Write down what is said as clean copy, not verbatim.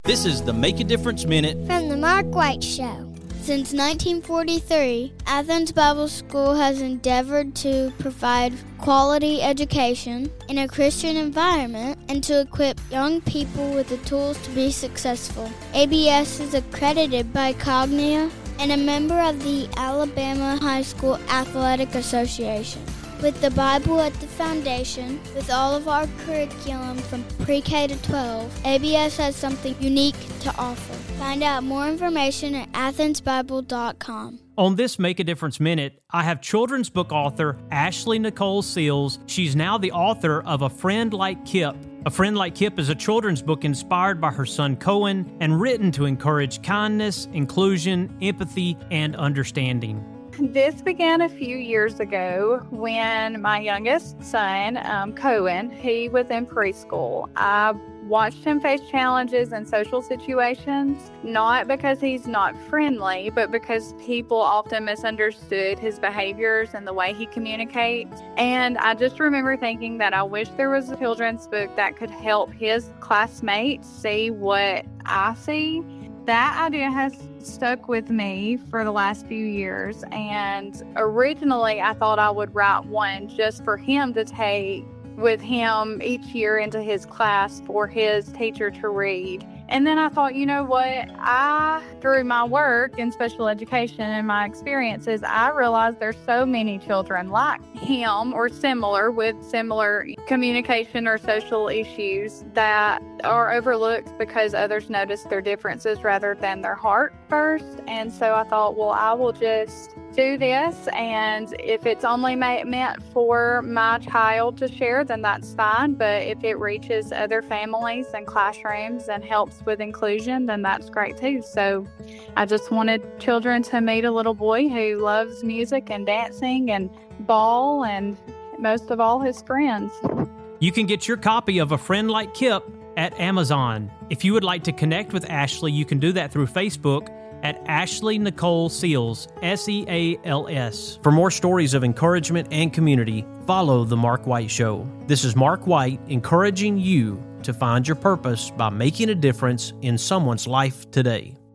This is the Make a Difference Minute from the Mark White Show. Since 1943, Athens Bible School has endeavored to provide quality education in a Christian environment and to equip young people with the tools to be successful. ABS is accredited by Cognia and a member of the Alabama High School Athletic Association. With the Bible at the foundation, with all of our curriculum from pre-K to 12, ABS has something unique to offer. Find out more information at athensbible.com. On this Make a Difference Minute, I have children's book author Ashley Nicole Seals. She's now the author of A Friend Like Kip. A Friend Like Kip is a children's book inspired by her son Cohen and written to encourage kindness, inclusion, empathy, and understanding. This began a few years ago when my youngest son, Cohen, he was in preschool. I watched him face challenges in social situations, not because he's not friendly, but because people often misunderstood his behaviors and the way he communicates. And I just remember thinking that I wish there was a children's book that could help his classmates see what I see. That idea has stuck with me for the last few years, and originally I thought I would write one just for him to take with him each year into his class for his teacher to read. And then I thought, you know what, through my work in special education and my experiences, I realized there's so many children like him or similar with similar communication or social issues that are overlooked because others notice their differences rather than their heart first. And so I thought, well, I will just do this, and if it's only meant for my child to share, then that's fine. But if it reaches other families and classrooms and helps with inclusion, then that's great too. So I just wanted children to meet a little boy who loves music and dancing and ball and most of all his friends. You can get your copy of A Friend Like Kip at Amazon. If you would like to connect with Ashley, you can do that through Facebook at Ashley Nicole Seals, Seals. For more stories of encouragement and community, follow The Mark White Show. This is Mark White encouraging you to find your purpose by making a difference in someone's life today.